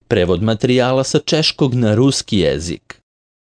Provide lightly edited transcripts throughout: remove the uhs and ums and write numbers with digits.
Prevod materijala sa češkog na ruski jezik.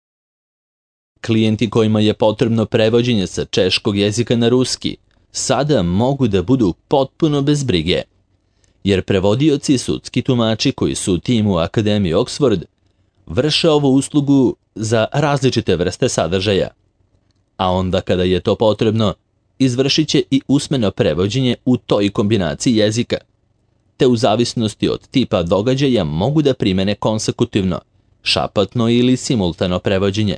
Klijenti kojima je potrebno prevođenje sa češkog jezika na ruski sada mogu da budu potpuno bez brige, jer prevodioci i sudski tumači koji su u timu Akademije Oxford vrše ovu uslugu za različite vrste sadržaja, a onda kada je to potrebno, izvršit će i usmeno prevođenje u toj kombinaciji jezika, te u zavisnosti od tipa događaja mogu da primene konsekutivno, šapatno ili simultano prevođenje.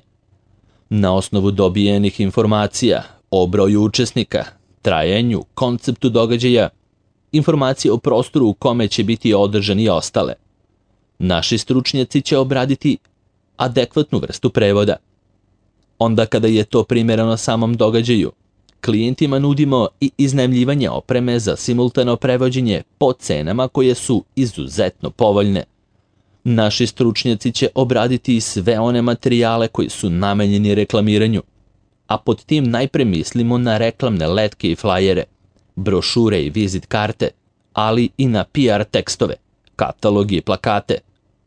Na osnovu dobijenih informacija o broju učesnika, trajanju, konceptu događaja, informacije o prostoru u kome će biti održani i ostale, naši stručnjaci će obraditi adekvatnu vrstu prevoda. Onda kada je to primereno samom događaju, klijentima nudimo i iznajmljivanje opreme za simultano prevođenje po cenama koje su izuzetno povoljne. Naši stručnjaci će obraditi sve one materijale koji su namenjeni reklamiranju, a pod tim najpre mislimo na reklamne letke i flajere, brošure i vizit karte, ali i na PR tekstove, katalogi i plakate.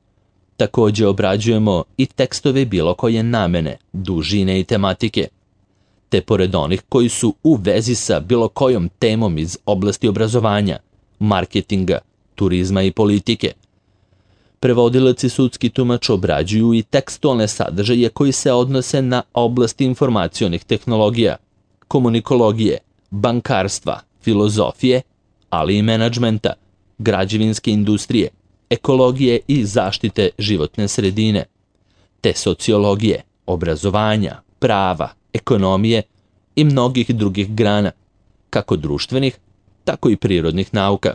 Takođe obrađujemo i tekstove bilo koje namene, dužine i tematike, te pored onih koji su u vezi sa bilo kojom temom iz oblasti obrazovanja, marketinga, turizma i politike. Prevodilac i sudski tumač obrađuju i tekstualne sadržaje koji se odnose na oblasti informacionih tehnologija, komunikologije, bankarstva, filozofije, ali i menadžmenta, građevinske industrije, ekologije i zaštite životne sredine, te sociologije, obrazovanja, prava, ekonomije i mnogih drugih grana, kako društvenih, tako i prirodnih nauka.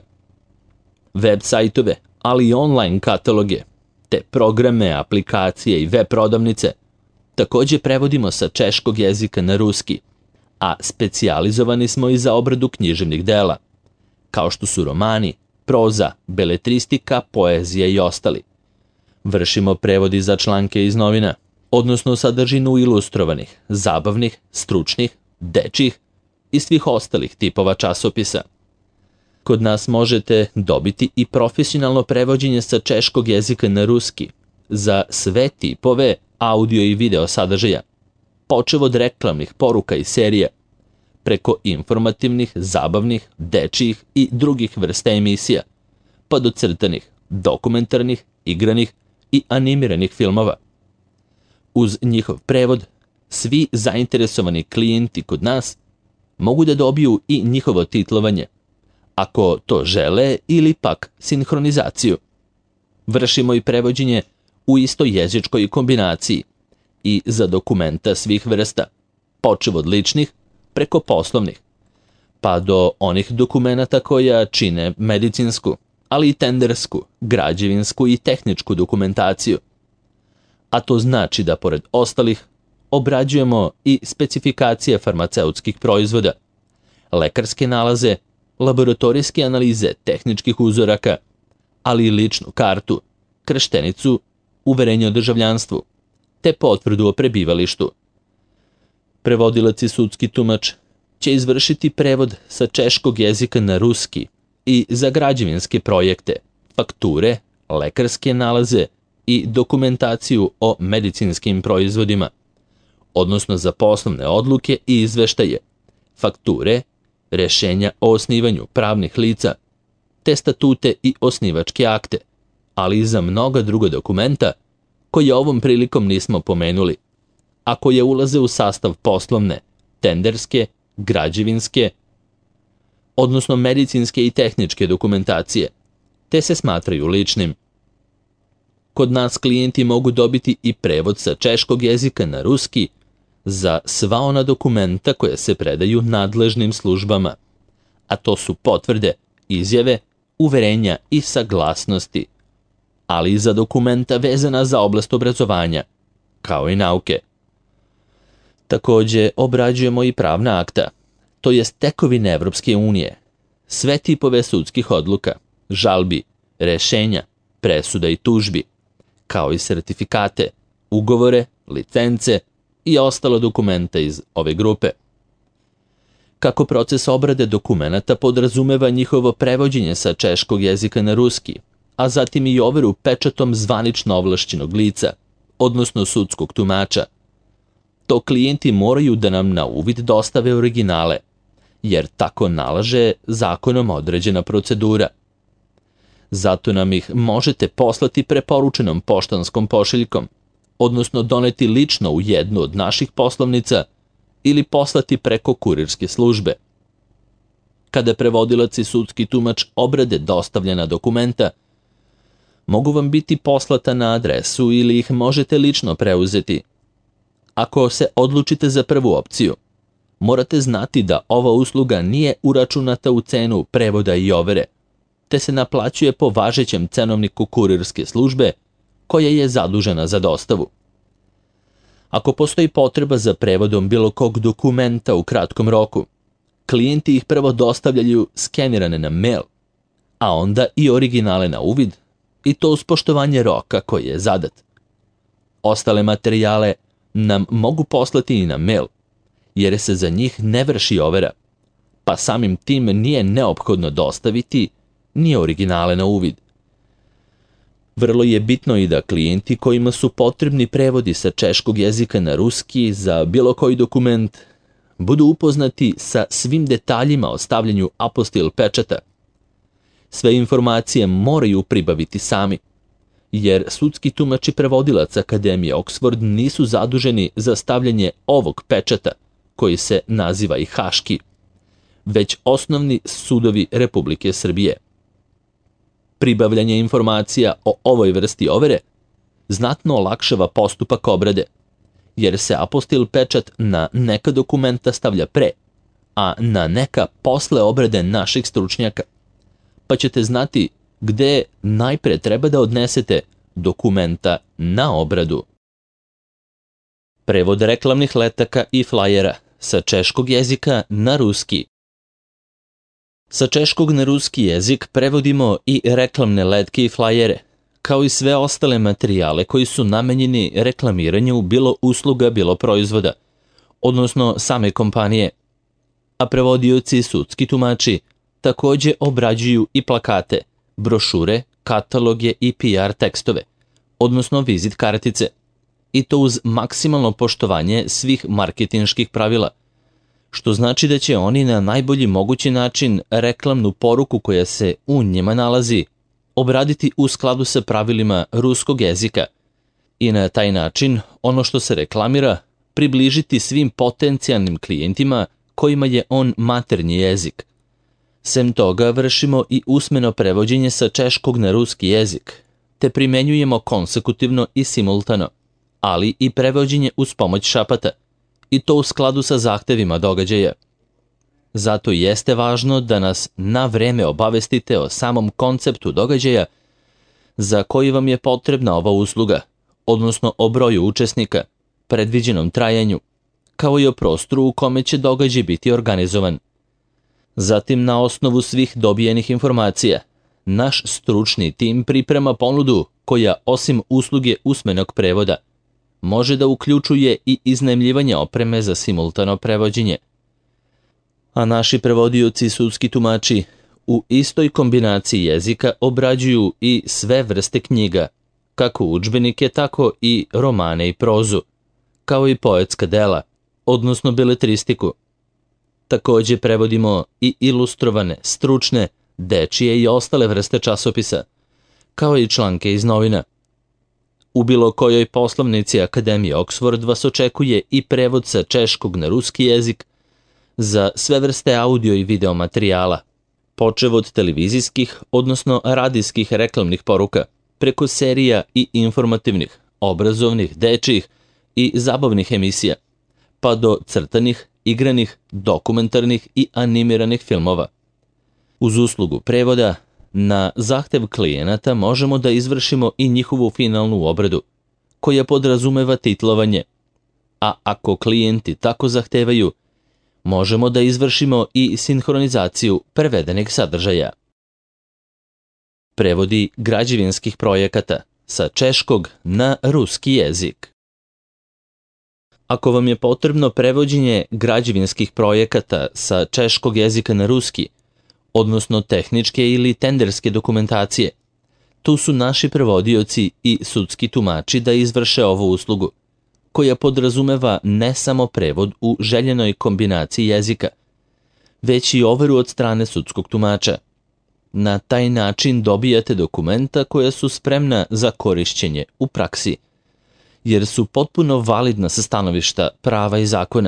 Web sajtove, ali i online kataloge, te programe, aplikacije i web prodavnice takođe prevodimo sa češkog jezika na ruski, a specijalizovani smo i za obradu književnih dela, kao što su romani, proza, beletristika, poezija i ostali. Vršimo prevodi za članke iz novina, odnosno sadržinu ilustrovanih, zabavnih, stručnih, dečjih i svih ostalih tipova časopisa. Kod nas možete dobiti i profesionalno prevođenje sa češkog jezika na ruski za sve tipove audio i video sadržaja, počev od reklamnih poruka i serija, preko informativnih, zabavnih, dečjih i drugih vrsta emisija, pa do crtanih, dokumentarnih, igranih i animiranih filmova. Uz njihov prevod, svi zainteresovani klijenti kod nas mogu da dobiju i njihovo titlovanje, ako to žele, ili pak sinhronizaciju. Vršimo i prevođenje u istoj jezičkoj kombinaciji i za dokumenta svih vrsta, počev od ličnih preko poslovnih, pa do onih dokumenata koja čine medicinsku, ali i tendersku, građevinsku i tehničku dokumentaciju. A to znači da pored ostalih obrađujemo i specifikacije farmaceutskih proizvoda, lekarske nalaze, laboratorijske analize tehničkih uzoraka, ali i ličnu kartu, krštenicu, uverenje o državljanstvu, te potvrdu o prebivalištu. Prevodilac i sudski tumač će izvršiti prevod sa češkog jezika na ruski i za građevinske projekte, fakture, lekarske nalaze i dokumentaciju o medicinskim proizvodima, odnosno za poslovne odluke i izveštaje, fakture, rešenja o osnivanju pravnih lica, te statute i osnivačke akte, ali i za mnoga druga dokumenta koje ovom prilikom nismo pomenuli, a koje ulaze u sastav poslovne, tenderske, građevinske, odnosno medicinske i tehničke dokumentacije, te se smatraju ličnim. Kod nas klijenti mogu dobiti i prevod sa češkog jezika na ruski za sva ona dokumenta koja se predaju nadležnim službama, a to su potvrde, izjave, uverenja i saglasnosti, ali i za dokumenta vezana za oblast obrazovanja, kao i nauke. Takođe obrađujemo i pravna akta, to jest tekovine Evropske unije, sve tipove sudskih odluka, žalbi, rešenja, presuda i tužbi, kao i sertifikate, ugovore, licence i ostalo dokumenta iz ove grupe. Kako proces obrade dokumenata podrazumeva njihovo prevođenje sa češkog jezika na ruski, a zatim i overu pečatom zvanično ovlašćenog lica, odnosno sudskog tumača. To klijenti moraju da nam na uvid dostave originale, jer tako nalaže zakonom određena procedura. Zato nam ih možete poslati preporučenom poštanskom pošiljkom, odnosno doneti lično u jednu od naših poslovnica ili poslati preko kurirske službe. Kada prevodilac i sudski tumač obrade dostavljena dokumenta, mogu vam biti poslata na adresu ili ih možete lično preuzeti. Ako se odlučite za prvu opciju, morate znati da ova usluga nije uračunata u cenu prevoda i overe, te se naplaćuje po važećem cenovniku kurirske službe koja je zadužena za dostavu. Ako postoji potreba za prevodom bilo kog dokumenta u kratkom roku, klijenti ih prvo dostavljaju skenirane na mail, a onda i originale na uvid, i to uz poštovanje roka koji je zadat. Ostale materijale nam mogu poslati i na mail, jer se za njih ne vrši overa, pa samim tim nije neophodno dostaviti ni originale na uvid. Vrlo je bitno i da klijenti kojima su potrebni prevodi sa češkog jezika na ruski za bilo koji dokument budu upoznati sa svim detaljima o stavljanju apostil pečata. Sve informacije moraju pribaviti sami, jer sudski tumač i prevodilac Akademije Oxford nisu zaduženi za stavljanje ovog pečata, koji se naziva i Haški, već osnovni sudovi Republike Srbije. Pribavljanje informacija o ovoj vrsti overe znatno olakšava postupak obrade, jer se apostil pečat na neka dokumenta stavlja pre, a na neka posle obrade naših stručnjaka, pa ćete znati gde najpre treba da odnesete dokumenta na obradu. Prevod reklamnih letaka i flajera sa češkog jezika na ruski. Sa češkog na ruski jezik prevodimo i reklamne letke i flajere, kao i sve ostale materijale koji su namenjeni reklamiranju bilo usluga, bilo proizvoda, odnosno same kompanije. A prevodioci i sudski tumači takođe obrađuju i plakate, brošure, kataloge i PR tekstove, odnosno vizit kartice, i to uz maksimalno poštovanje svih marketinških pravila, što znači da će oni na najbolji mogući način reklamnu poruku koja se u njima nalazi obraditi u skladu sa pravilima ruskog jezika i na taj način ono što se reklamira približiti svim potencijalnim klijentima kojima je on maternji jezik. Sem toga vršimo i usmeno prevođenje sa češkog na ruski jezik, te primenjujemo konsekutivno i simultano, ali i prevođenje uz pomoć šapata, i to u skladu sa zahtevima događaja. Zato jeste važno da nas na vreme obavestite o samom konceptu događaja za koji vam je potrebna ova usluga, odnosno o broju učesnika, predviđenom trajanju, kao i o prostoru u kome će događaj biti organizovan. Zatim, na osnovu svih dobijenih informacija, naš stručni tim priprema ponudu koja, osim usluge usmenog prevoda, može da uključuje i iznajmljivanje opreme za simultano prevođenje. A naši prevodioci i sudski tumači u istoj kombinaciji jezika obrađuju i sve vrste knjiga, kako udžbenike, tako i romane i prozu, kao i poetska dela, odnosno beletristiku. Takođe prevodimo i ilustrovane, stručne, dečije i ostale vrste časopisa, kao i članke iz novina. U bilo kojoj poslovnici Akademije Oxford vas očekuje i prevod sa češkog na ruski jezik za sve vrste audio i video materijala, počev od televizijskih, odnosno radijskih reklamnih poruka, preko serija i informativnih, obrazovnih, dečijih i zabavnih emisija, pa do crtanih, igranih, dokumentarnih i animiranih filmova. Uz uslugu prevoda, na zahtev klijenata možemo da izvršimo i njihovu finalnu obradu, koja podrazumeva titlovanje, a ako klijenti tako zahtevaju, možemo da izvršimo i sinhronizaciju prevedenih sadržaja. Prevodi građevinskih projekata sa češkog na ruski jezik. Ako vam je potrebno prevođenje građevinskih projekata sa češkog jezika na ruski, odnosno tehničke ili tenderske dokumentacije, Tu su naši prevodioci i sudski tumači da izvrše ovu uslugu, koja podrazumeva ne samo prevod u željenoj kombinaciji jezika, već i overu od strane sudskog tumača. Na taj način dobijate dokumenta koja su spremna za korišćenje u praksi, jer su potpuno validna sa stanovišta prava i zakona.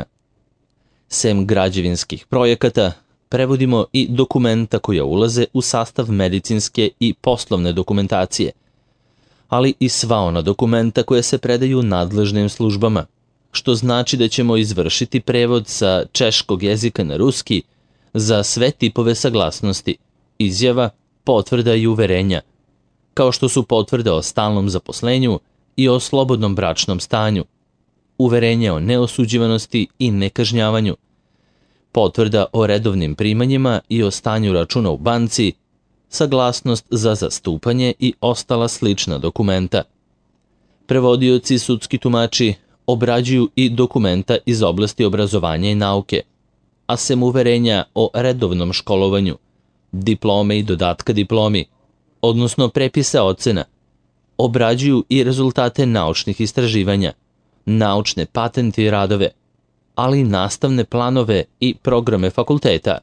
Sem građevinskih projekata, prevodimo i dokumenta koja ulaze u sastav medicinske i poslovne dokumentacije, ali i sva ona dokumenta koja se predaju nadležnim službama, što znači da ćemo izvršiti prevod sa češkog jezika na ruski za sve tipove saglasnosti, izjava, potvrda i uverenja, kao što su potvrde o stalnom zaposlenju i o slobodnom bračnom stanju, uverenje o neosuđivanosti i nekažnjavanju, potvrda o redovnim primanjima i o stanju računa u banci, saglasnost za zastupanje i ostala slična dokumenta. Prevodioci i sudski tumači obrađuju i dokumenta iz oblasti obrazovanja i nauke, a sem uverenja o redovnom školovanju, diplome i dodatka diplomi, odnosno prepisa ocena, obrađuju i rezultate naučnih istraživanja, naučne patente i radove, ali i nastavne planove i programe fakulteta,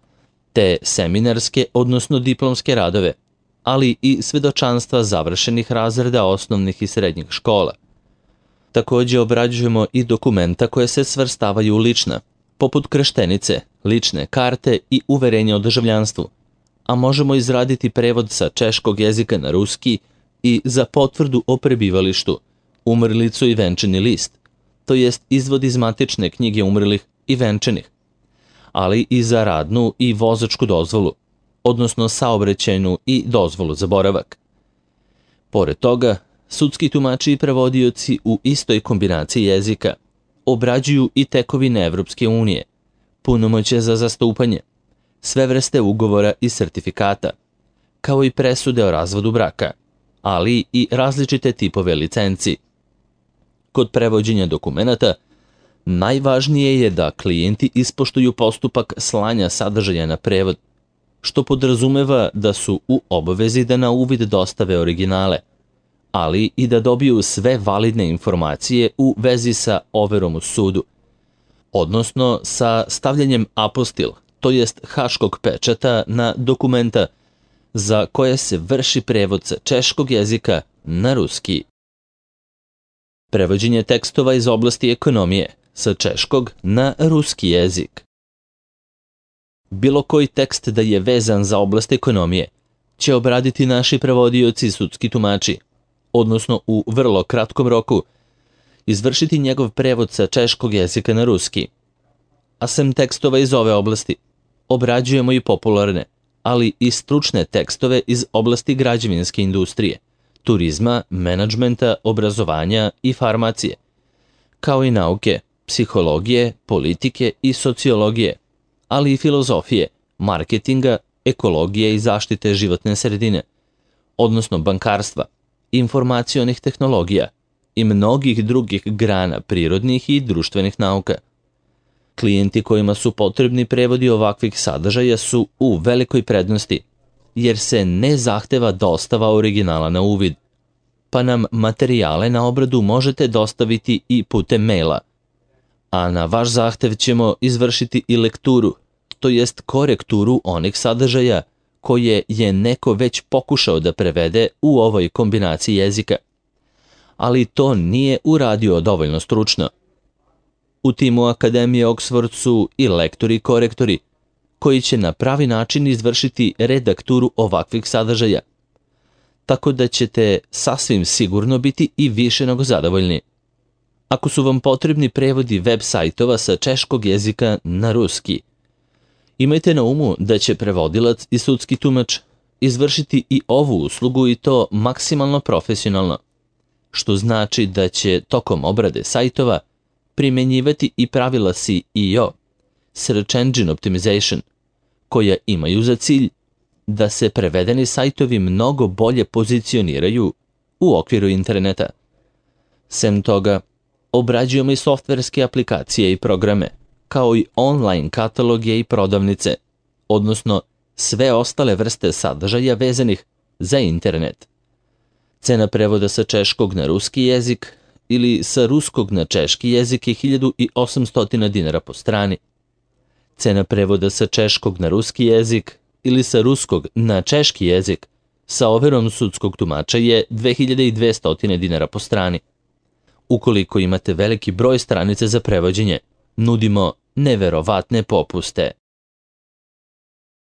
te seminarske, odnosno diplomske radove, ali i svedočanstva završenih razreda osnovnih i srednjih škola. Također obrađujemo i dokumenta koje se svrstavaju u lična, poput krštenice, lične karte i uverenja o državljanstvu, a možemo izraditi prevod sa češkog jezika na ruski i za potvrdu o prebivalištu, umrlicu i venčani list, to jest izvod iz matične knjige umrlih i venčanih, ali i za radnu i vozačku dozvolu, odnosno saobraćajnu i dozvolu za boravak. Pored toga, sudski tumači i prevodioci u istoj kombinaciji jezika obrađuju i tekovine Evropske unije, punomoćje za zastupanje, sve vrste ugovora i sertifikata, kao i presude o razvodu braka, ali i različite tipove licenci. Kod prevođenja dokumenata, najvažnije je da klijenti ispoštuju postupak slanja sadržaja na prevod, što podrazumeva da su u obavezi da na uvid dostave originale, ali i da dobiju sve validne informacije u vezi sa overom u sudu, odnosno sa stavljanjem apostil, to jest haškog pečata na dokumenta za koje se vrši prevod sa češkog jezika na ruski. Prevođenje tekstova iz oblasti ekonomije sa češkog na ruski jezik. Bilo koji tekst da je vezan za oblast ekonomije će obraditi naši prevodioci i sudski tumači, odnosno u vrlo kratkom roku izvršiti njegov prevod sa češkog jezika na ruski. A sem tekstova iz ove oblasti, obrađujemo i popularne, ali i stručne tekstove iz oblasti građevinske industrije, turizma, menadžmenta, obrazovanja i farmacije, kao i nauke, psihologije, politike i sociologije, ali i filozofije, marketinga, ekologije i zaštite životne sredine, odnosno bankarstva, informacionih tehnologija i mnogih drugih grana prirodnih i društvenih nauka. Klijenti kojima su potrebni prevodi ovakvih sadržaja su u velikoj prednosti, jer se ne zahteva dostava originala na uvid, pa nam materijale na obradu možete dostaviti i putem maila, a na vaš zahtev ćemo izvršiti i lekturu, to jest korekturu onih sadržaja koje je neko već pokušao da prevede u ovoj kombinaciji jezika. Ali to nije uradio dovoljno stručno. U timu Akademije Oxford su i lektori i korektori, koji će na pravi način izvršiti redakturu ovakvih sadržaja, tako da ćete sasvim sigurno biti i više nego zadovoljni. Ako su vam potrebni prevodi web sajtova sa češkog jezika na ruski, imajte na umu da će prevodilac i sudski tumač izvršiti i ovu uslugu i to maksimalno profesionalno, što znači da će tokom obrade sajtova primjenjivati i pravila SEO, Search Engine Optimization, koja imaju za cilj da se prevedeni sajtovi mnogo bolje pozicioniraju u okviru interneta. Sem toga, obrađujemo i softverske aplikacije i programe, kao i online kataloge i prodavnice, odnosno sve ostale vrste sadržaja vezanih za internet, Cena prevoda sa češkog na ruski jezik ili sa ruskog na češki jezik je 1800 dinara po strani. Cena prevoda sa češkog na ruski jezik ili sa ruskog na češki jezik sa overom sudskog tumača je 2200 dinara po strani. Ukoliko imate veliki broj stranica za prevođenje, nudimo neverovatne popuste.